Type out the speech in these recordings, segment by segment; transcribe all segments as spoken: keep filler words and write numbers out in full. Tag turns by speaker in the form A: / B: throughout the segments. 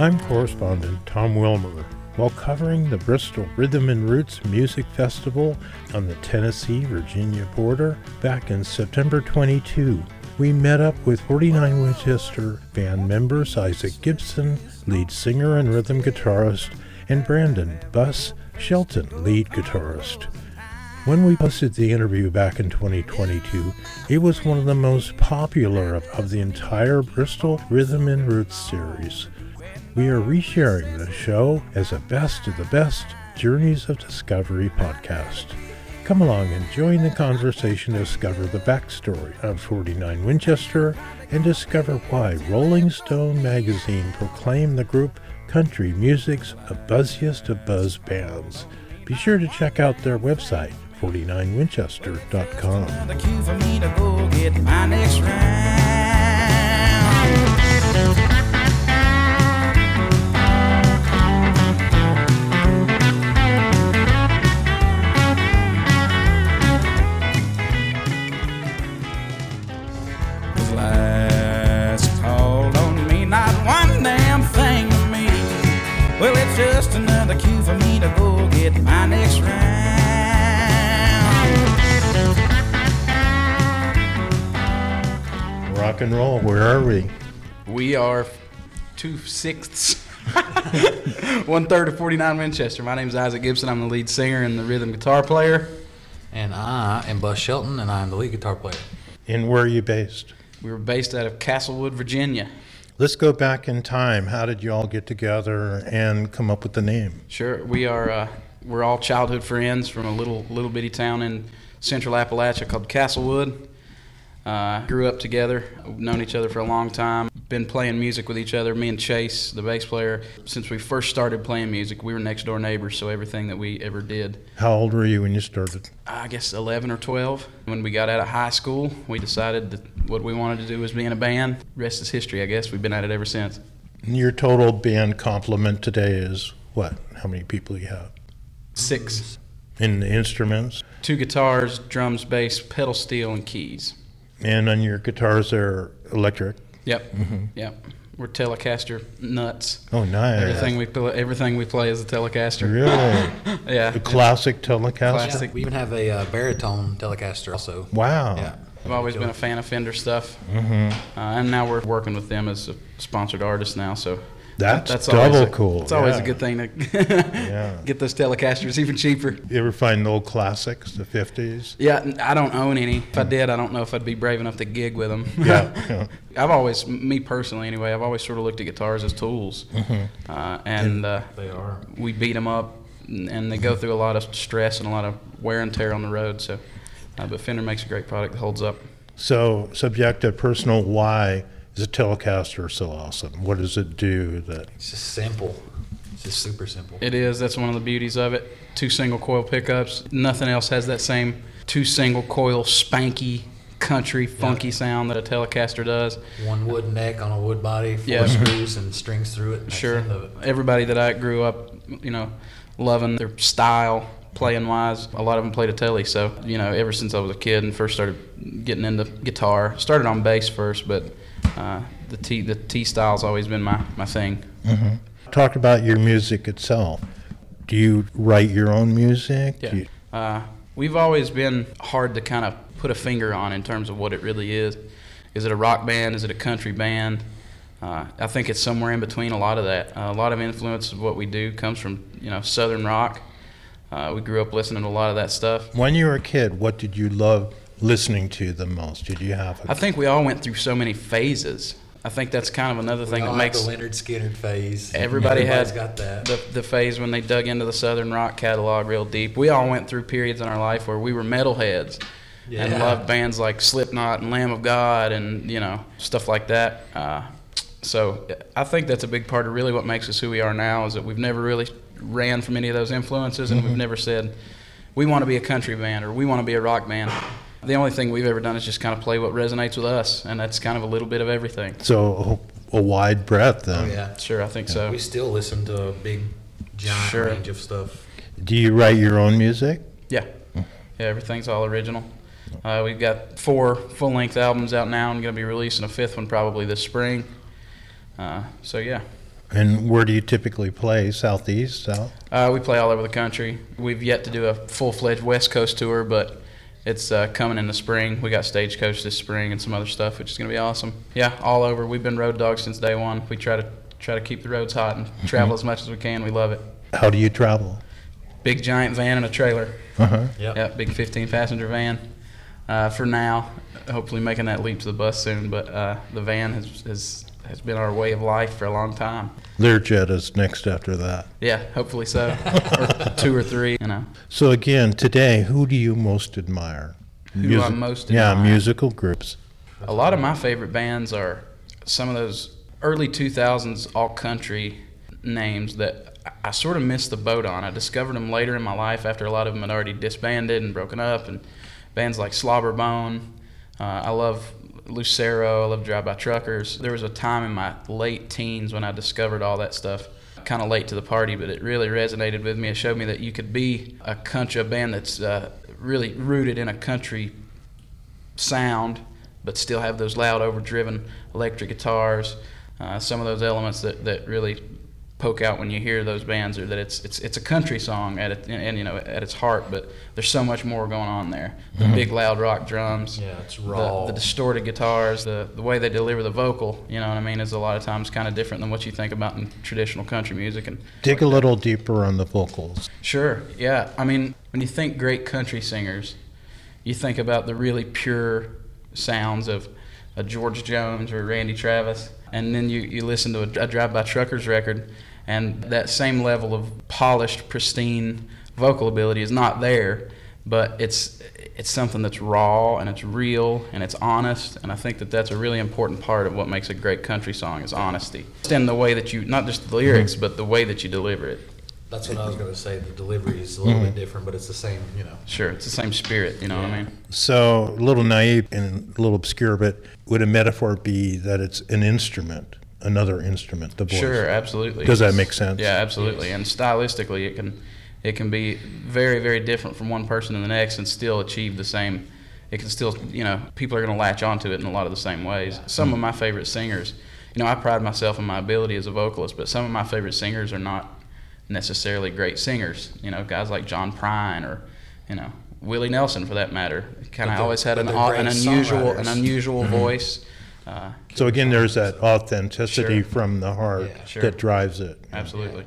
A: I'm correspondent Tom Wilmer. While covering the Bristol Rhythm and Roots Music Festival on the Tennessee-Virginia border back in September twenty-two, we met up with forty-nine Winchester band members Isaac Gibson, lead singer and rhythm guitarist, and Brandon Bus Shelton, lead guitarist. When we posted the interview back in twenty twenty-two, it was one of the most popular of, of the entire Bristol Rhythm and Roots series. We are resharing the show as a best of the best Journeys of Discovery podcast. Come along and join the conversation to discover the backstory of forty-nine Winchester and discover why Rolling Stone magazine proclaimed the group country music's buzziest of buzz bands. Be sure to check out their website, forty-nine winchester dot com.
B: The cue for me to go get my next round. This last called on me, not one damn thing to me. Well, it's just another cue for me to go get my next round.
A: Rock and roll, where are we?
C: We are two-sixths, one-third of forty-nine Winchester. My name is Isaac Gibson. I'm the lead singer and the rhythm guitar player.
D: And I am Bus Shelton, and I'm the lead guitar player.
A: And where are you based?
C: We were based out of Castlewood, Virginia.
A: Let's go back in time. How did you all get together and come up with the name?
C: Sure, we are. Uh, we're all childhood friends from a little little bitty town in central Appalachia called Castlewood. Uh, grew up together, known each other for a long time, been playing music with each other, me and Chase, the bass player. Since we first started playing music, we were next door neighbors, so everything that we ever did.
A: How old were you when you started?
C: I guess eleven or twelve. When we got out of high school, we decided that what we wanted to do was be in a band. Rest is history, I guess. We've been at it ever since.
A: Your total band complement today is what? How many people do you have?
C: Six.
A: In the instruments?
C: Two guitars, drums, bass, pedal steel, and keys.
A: And on your guitars, they're electric?
C: Yep, mm-hmm. Yep. We're Telecaster nuts.
A: Oh, nice.
C: Everything we play, everything we play is a Telecaster.
A: Really?
C: Yeah.
A: A classic Telecaster?
C: Classic.
D: Yeah, we even have a uh, baritone Telecaster also.
A: Wow.
D: Yeah.
C: I've always been a fan of Fender stuff.
A: Mm-hmm.
C: Uh, and now we're working with them as a sponsored artist now, so
A: That's,
C: that's
A: double
C: always a,
A: cool.
C: It's always
A: yeah.
C: a good thing to
A: Yeah.
C: get those Telecasters even cheaper.
A: You ever find old classics, the fifties?
C: Yeah, I don't own any. If I did, I don't know if I'd be brave enough to gig with them.
A: Yeah. yeah.
C: I've always, me personally anyway, I've always sort of looked at guitars as tools.
A: Mm-hmm.
C: Uh, and uh,
D: They are.
C: we beat them up, and they go through a lot of stress and a lot of wear and tear on the road. So, uh, but Fender makes a great product that holds up.
A: So, subjective, personal, why is a Telecaster so awesome? What does it do that?
D: It's just simple. It's just super simple.
C: It is. That's one of the beauties of it. Two single coil pickups. Nothing else has that same two single coil spanky country funky
D: Yeah.
C: sound that a Telecaster does.
D: One wood neck on a wood body, four
C: Yeah.
D: screws and strings through it. That's
C: Sure.
D: the end of it.
C: Everybody that I grew up, you know, loving their style, playing wise, a lot of them played a Tele. So, you know, ever since I was a kid and first started getting into guitar, started on bass first, but uh, the T the T style's always been my, my thing.
A: Mm-hmm. Talk about your music itself. Do you write your own music?
C: Yeah.
A: Do you-
C: Uh, we've always been hard to kind of put a finger on in terms of what it really is. Is it a rock band? Is it a country band? Uh, I think it's somewhere in between a lot of that. Uh, a lot of influence of what we do comes from, you know, Southern rock. Uh, we grew up listening to a lot of that stuff.
A: When you were a kid, what did you love listening to the most? Did you have a
C: I think we all went through so many phases. I think that's kind of another thing
D: we all
C: that
D: had
C: makes
D: the Leonard Skinner phase.
C: everybody
D: Everybody's
C: had
D: got that.
C: the the phase when they dug into the Southern rock catalog real deep. We all went through periods in our life where we were metalheads
D: Yeah.
C: and loved bands like Slipknot and Lamb of God and, you know, stuff like that. Uh, so I think that's a big part of really what makes us who we are now is that we've never really ran from any of those influences, and
A: Mm-hmm.
C: we've never said we want to be a country band or we want to be a rock band. The only thing we've ever done is just kind of play what resonates with us, and that's kind of a little bit of everything.
A: so a, a wide breadth
D: Oh,
A: then?
D: yeah.
C: Sure, I think so.
D: We still listen to a big, giant
C: Sure.
D: range of stuff.
A: Do you write your own music?
C: Yeah, yeah, everything's all original. Uh, we've got four full-length albums out now, and going to be releasing a fifth one probably this spring. Uh, so yeah.
A: And where do you typically play? Southeast, south?
C: Uh, we play all over the country. We've yet to do a full-fledged West Coast tour, but it's uh, coming in the spring. We got Stagecoach this spring and some other stuff, which is going to be awesome. Yeah, all over. We've been road dogs since day one. We try to try to keep the roads hot and travel as much as we can. We love it.
A: How do you travel?
C: Big giant van and a trailer.
A: Uh-huh.
D: Yep.
C: Yeah, big fifteen passenger van. Uh, for now, hopefully making that leap to the bus soon. But uh, the van has, has has been our way of life for a long time.
A: Learjet is next after that.
C: Yeah, hopefully so. Or two or three, you know.
A: So again, today, who do you most admire?
C: Who do I most
A: Yeah,
C: admire?
A: musical groups.
C: A lot of my favorite bands are some of those early two thousands alt-country names that I sort of missed the boat on. I discovered them later in my life after a lot of them had already disbanded and broken up, and bands like Slobberbone. Uh, I love Lucero. I love Drive By Truckers. There was a time in my late teens when I discovered all that stuff. Kind of late to the party, but it really resonated with me. It showed me that you could be a country a band that's uh, really rooted in a country sound, but still have those loud, overdriven electric guitars. Uh, some of those elements that, that really poke out when you hear those bands are that it's it's it's a country song at it, and, and you know at its heart, but there's so much more going on there. The
A: Mhm.
C: big loud rock drums,
D: Yeah, it's raw.
C: the, the distorted guitars, the the way they deliver the vocal, you know what I mean, is a lot of times kind of different than what you think about in traditional country music. And
A: Dig a little deeper on the vocals.
C: sure, yeah, I mean when you think great country singers, you think about the really pure sounds of a George Jones or Randy Travis, and then you, you listen to a, a Drive By Truckers record, and that same level of polished, pristine vocal ability is not there, but it's it's something that's raw and it's real and it's honest, and I think that that's a really important part of what makes a great country song is honesty. It's in the way that you, not just the lyrics, but the way that you deliver it.
D: That's what I was going to say. The delivery is a little
A: Mhm.
D: bit different, but it's the same, you know.
C: Sure, it's the same spirit, you know what I mean?
A: So a little naive and a little obscure, but would a metaphor be that it's an instrument, another instrument, the voice?
C: Sure, absolutely.
A: Does that make sense?
C: Yeah, absolutely. And stylistically, it can it can be very, very different from one person to the next and still achieve the same. It can still, you know, people are going to latch onto it in a lot of the same ways. Some of my favorite singers, you know, I pride myself in my ability as a vocalist, but some of my favorite singers are not necessarily great singers. You know, guys like John Prine or, you know, Willie Nelson for that matter. Kind
D: But
C: of
D: they're-
C: always had
D: but
C: an,
D: they're
C: au-
D: great
C: an unusual an
D: songwriters.
C: unusual voice. Uh,
A: So again, there's that authenticity
C: Sure.
A: from the heart
D: Yeah,
C: sure.
A: that drives it.
C: absolutely.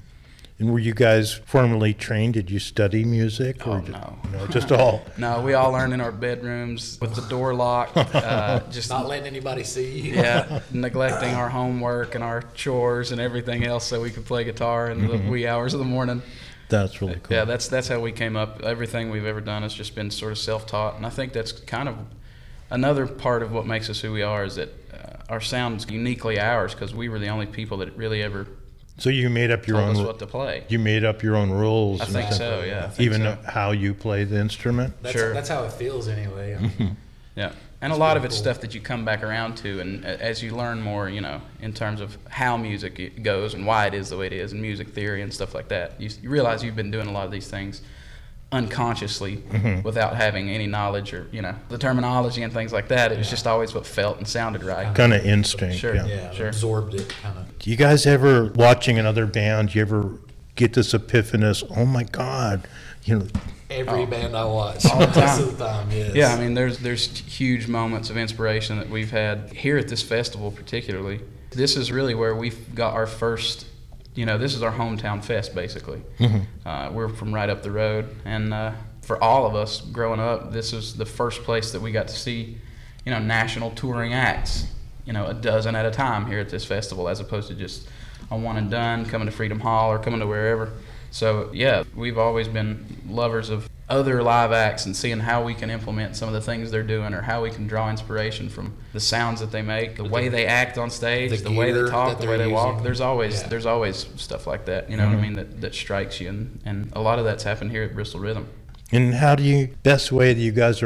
A: And were you guys formally trained? Did you study music?
C: Oh,
A: ju-
C: no.
A: No, just all.
C: No, we all learned in our bedrooms with the door locked. Uh, just
D: Not letting anybody see you.
C: yeah, neglecting our homework and our chores and everything else so we could play guitar in the wee hours of the morning.
A: That's really cool.
C: Yeah, that's that's how we came up. Everything we've ever done has just been sort of self-taught, and I think that's kind of another part of what makes us who we are is that uh, our sound's uniquely ours because we were the only people that really ever
A: So you made up your
C: told
A: own.
C: us
A: ru-
C: what to play.
A: You made up your own rules.
C: I
A: and
C: think
A: stuff.
C: so, yeah. I think
A: Even
C: so.
A: how you play the instrument.
D: That's,
C: Sure.
D: that's how it feels anyway. I mean,
C: Yeah, and a
D: It's
C: lot of
D: pretty
C: it's
D: cool.
C: stuff that you come back around to, and a- as you learn more, you know, in terms of how music i- goes and why it is the way it is, and music theory and stuff like that, you, s- you realize you've been doing a lot of these things unconsciously
A: Mhm.
C: without having any knowledge or, you know, the terminology and things like that. It was just always what felt and sounded right.
A: Kind of instinct.
C: Sure.
A: Yeah.
D: yeah,
C: Sure.
D: absorbed it kind of.
A: Do you guys ever, watching another band, you ever get this epiphanous, oh my God, you know,
D: Every
C: Oh.
D: band I watch.
C: All the
D: Most
C: time.
D: of the time, yes.
C: Yeah, I mean, there's there's huge moments of inspiration that we've had here at this festival, particularly. This is really where we've got our first, you know, this is our hometown fest, basically.
A: Mhm.
C: Uh, we're from right up the road, and uh, for all of us growing up, this was the first place that we got to see, you know, national touring acts, you know, a dozen at a time here at this festival, as opposed to just a one and done, coming to Freedom Hall or coming to wherever. So, yeah, we've always been lovers of other live acts and seeing how we can implement some of the things they're doing or how we can draw inspiration from the sounds that they make, the way they act on stage,
D: the
C: the way they
D: gear
C: talk,
D: that
C: the way
D: they're
C: they walk.
D: using.
C: There's always
D: Yeah.
C: there's always stuff like that, you know what
A: Mhm.
C: I mean, that, that strikes you, and, and a lot of that's happened here at Bristol Rhythm.
A: and how do you, best way that you guys are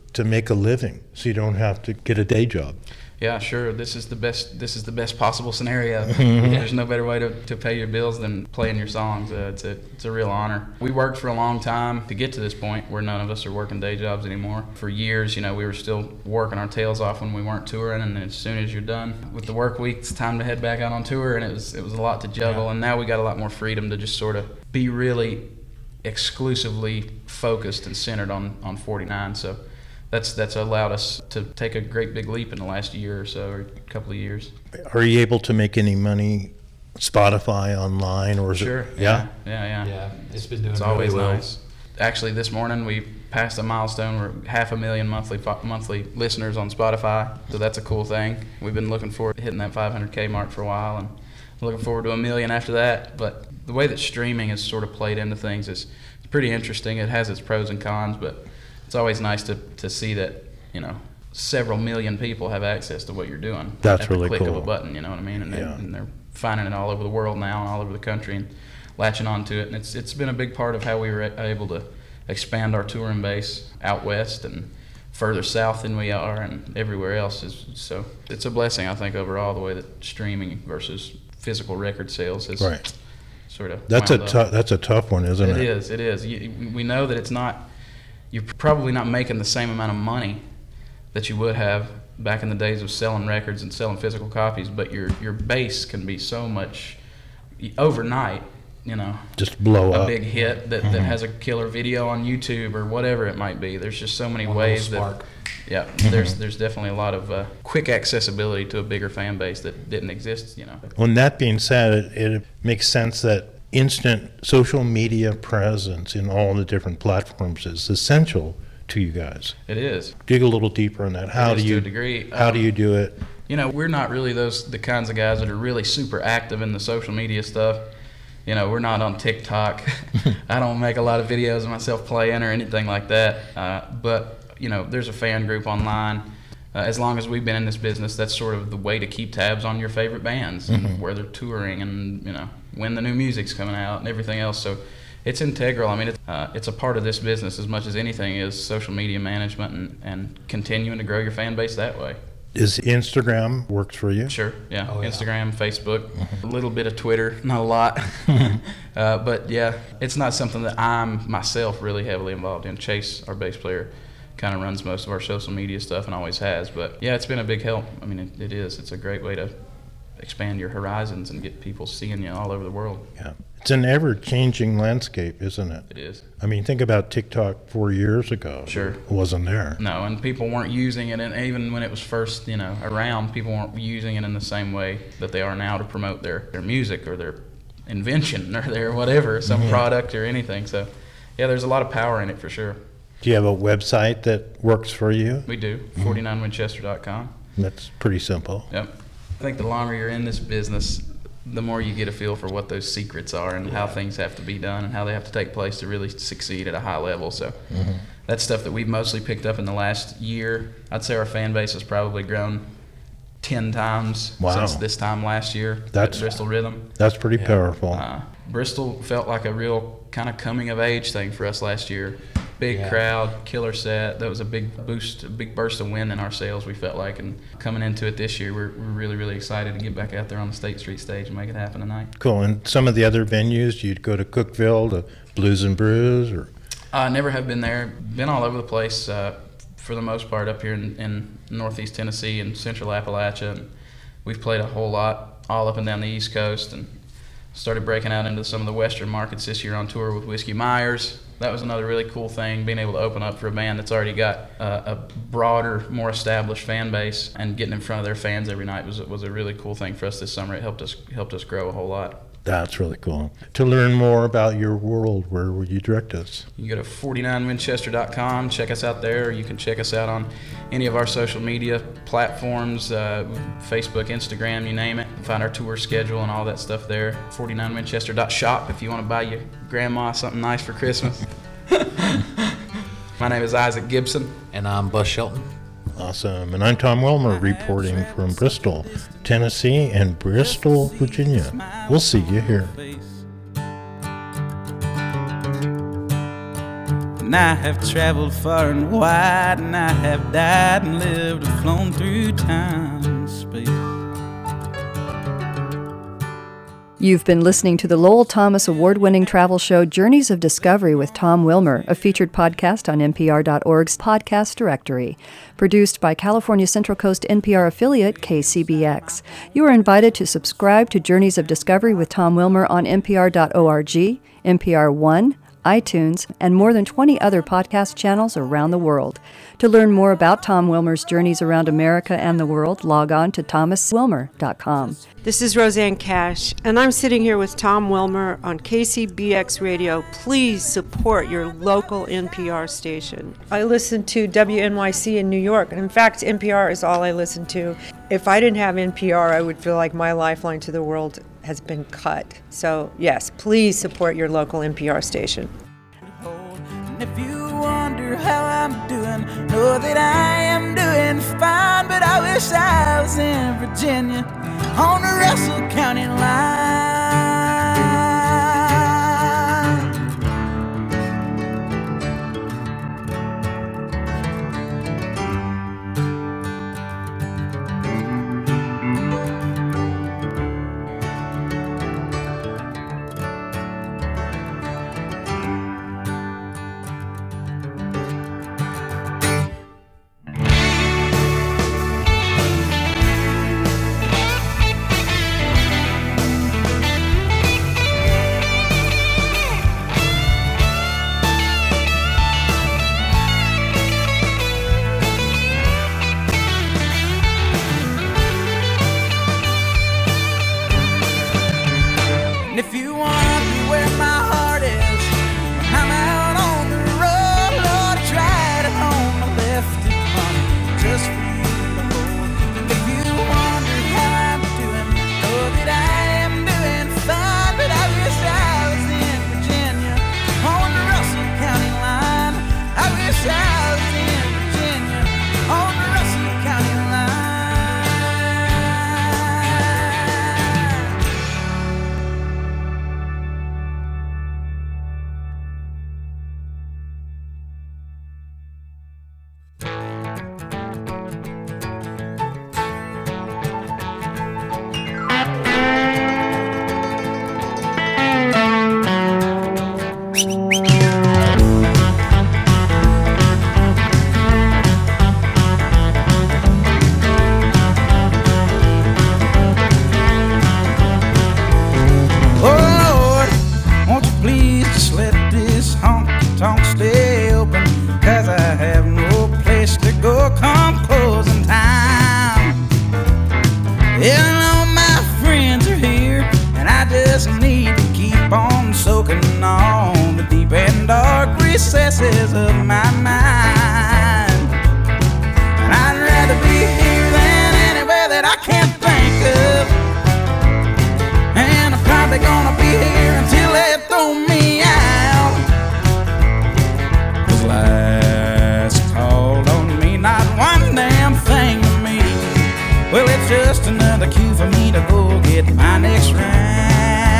A: to make a living so you don't have to get a day job.
C: Yeah, sure. This is the best. This is the best possible scenario. There's no better way to, to pay your bills than playing your songs. Uh, it's a it's a real honor. We worked for a long time to get to this point where none of us are working day jobs anymore. For years, you know, we were still working our tails off when we weren't touring, and then as soon as you're done with the work week, it's time to head back out on tour. And it was it was a lot to juggle. Yeah. And now we got a lot more freedom to just sort of be really exclusively focused and centered on on forty-nine. So. That's that's allowed us to take a great big leap in the last year or so, or a couple of years.
A: Are you able to make any money Spotify online, or is
C: sure,
A: it?
C: Sure. Yeah? yeah, yeah,
D: yeah. Yeah, it's been doing
C: it's
D: really
C: always
D: well.
C: nice. Actually, this morning we passed a milestone. We're half a million monthly monthly listeners on Spotify, so that's a cool thing. We've been looking forward to hitting that five hundred K mark for a while, and looking forward to a million after that. But the way that streaming has sort of played into things is it's pretty interesting. It has its pros and cons, but it's always nice to, to see that, you know, several million people have access to what you're doing.
A: That's
C: at
A: really
C: the click
A: cool.
C: of a button, you know what I mean? And,
A: yeah.
C: they, and they're finding it all over the world now and all over the country and latching onto it. And it's it's been a big part of how we were able to expand our touring base out west and further south than we are and everywhere else. Is So it's a blessing, I think, overall, the way that streaming versus physical record sales has
A: right.
C: sort of
A: That's a
C: wound
A: tou-
C: up.
A: that's a tough one, isn't it?
C: It is, it is. You, we know that it's not... You're probably not making the same amount of money that you would have back in the days of selling records and selling physical copies, but your your base can be so much overnight, you know,
A: just blow
C: a
A: up.
C: big hit that, mm-hmm. that has a killer video on YouTube or whatever it might be. There's just so many
D: One
C: ways that,
D: spark.
C: yeah, mm-hmm. there's there's definitely a lot of uh, quick accessibility to a bigger fan base that didn't exist, you know.
A: Well, that being said, it, it makes sense that instant social media presence in all the different platforms is essential to you guys.
C: It is.
A: Dig a little deeper on that. How
C: it
A: do
C: is
A: you
C: to a degree.
A: How
C: um,
A: do you do it?
C: You know, we're not really those the kinds of guys that are really super active in the social media stuff. You know, we're not on TikTok. I don't make a lot of videos of myself playing or anything like that. Uh, but you know, there's a fan group online. Uh, as long as we've been in this business, that's sort of the way to keep tabs on your favorite bands and
A: mm-hmm.
C: where they're touring and, you know, when the new music's coming out and everything else. So it's integral. I mean, it's, uh, it's a part of this business as much as anything is social media management and, and continuing to grow your fan base that way.
A: Is Instagram works for you?
C: Sure, yeah.
D: Oh, yeah.
C: Instagram, Facebook, mm-hmm. a little bit of Twitter, not a lot. uh, but yeah, it's not something that I'm myself really heavily involved in. Chase, our bass player, kind of runs most of our social media stuff and always has. But yeah, it's been a big help. I mean, it, it is. It's a great way to expand your horizons and get people seeing you all over the world.
A: Yeah. It's an ever-changing landscape, isn't it?
C: It is.
A: I mean, think about TikTok four years ago.
C: Sure.
A: It wasn't there.
C: No, and people weren't using it, and even when it was first, you know, around, people weren't using it in the same way that they are now to promote their, their music or their invention or their whatever, some mm-hmm. product or anything. So, yeah, there's a lot of power in it for sure.
A: Do you have a website that works for you?
C: We do, forty-nine winchester dot com.
A: That's pretty simple.
C: Yep. I think the longer you're in this business, the more you get a feel for what those secrets are and yeah. how things have to be done and how they have to take place to really succeed at a high level. So mm-hmm. that's stuff that we've mostly picked up in the last year. I'd say our fan base has probably grown ten times
A: wow.
C: since this time last year
A: that's,
C: at Bristol Rhythm.
A: That's pretty
C: yeah.
A: powerful.
C: Uh, Bristol felt like a real kind of coming of age thing for us last year. Big
D: yeah.
C: crowd, killer set. That was a big boost, a big burst of wind in our sales, we felt like. And coming into it this year, we're, we're really, really excited to get back out there on the State Street stage and make it happen tonight.
A: Cool. And some of the other venues, you'd go to Cookeville, to Blues and Brews, or?
C: I never have been there. Been all over the place uh, for the most part up here in, in northeast Tennessee and central Appalachia. And we've played a whole lot all up and down the East Coast and started breaking out into some of the western markets this year on tour with Whiskey Myers. That was another really cool thing, being able to open up for a band that's already got uh, a broader, more established fan base, and getting in front of their fans every night was was a really cool thing for us this summer. It helped us helped us grow a whole lot.
A: That's really cool. To learn more about your world, where would you direct us?
C: You can go to forty-nine winchester dot com, check us out there, or you can check us out on any of our social media platforms, uh, Facebook, Instagram, you name it. Find our tour schedule and all that stuff there. forty-nine winchester dot shop if you want to buy your grandma something nice for Christmas. My name is Isaac Gibson.
D: And I'm Buzz Shelton.
A: Awesome. And I'm Tom Wilmer, reporting from Bristol, Tennessee, and Bristol, Virginia. We'll see you here.
B: And I have traveled far and wide, and I have died and lived and flown through time and space.
E: You've been listening to the Lowell Thomas award-winning travel show Journeys of Discovery with Tom Wilmer, a featured podcast on N P R dot org's podcast directory. Produced by California Central Coast N P R affiliate K C B X. You are invited to subscribe to Journeys of Discovery with Tom Wilmer on N P R dot org, N P R One, iTunes, and more than twenty other podcast channels around the world. To learn more about Tom Wilmer's journeys around America and the world, log on to thomas wilmer dot com.
F: This is Roseanne Cash, and I'm sitting here with Tom Wilmer on K C B X Radio. Please support your local N P R station. I listen to W N Y C in New York, and in fact, N P R is all I listen to. If I didn't have N P R, I would feel like my lifeline to the world has been cut. So, yes, please support your local N P R station.
B: And if you wonder how I'm doing, know that I am doing fine, but I wish I was in Virginia on the Russell County line. Recesses of my mind, and I'd rather be here than anywhere that I can't think of, and I'm probably gonna be here until they throw me out, 'cause life's called on me, not one damn thing to me. Well, it's just another cue for me to go get my next round.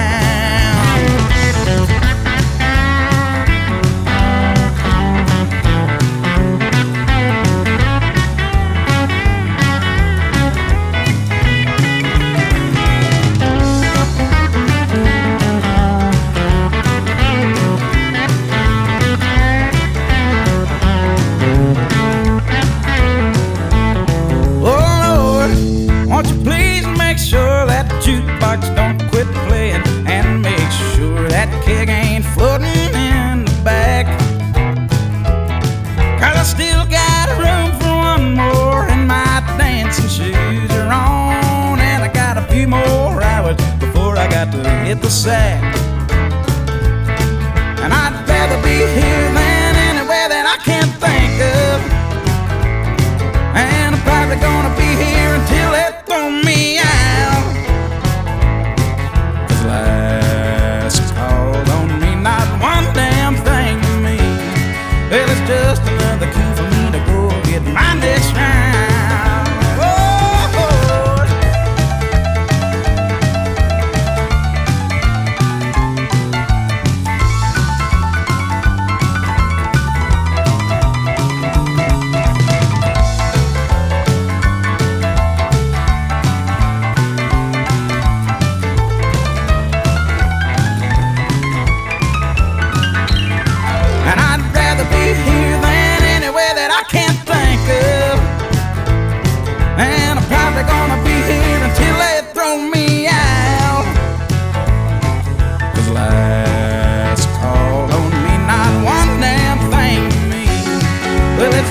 B: Jukebox don't quit playing, and make sure that keg ain't floating in the back, 'cause I still got room for one more, and my dancing shoes are on, and I got a few more hours before I got to hit the sack, and I'd rather be here than anywhere that I can't think of, and I'm probably gonna be here until they throw me out. Last called on me, not one damn thing to me. Well, it's just another cue for me to go get my next round. Oh,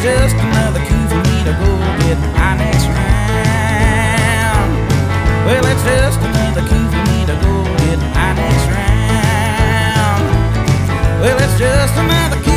B: just another cue for me to go get my next round. Well, it's just another cue for me to go get my next round. Well, it's just another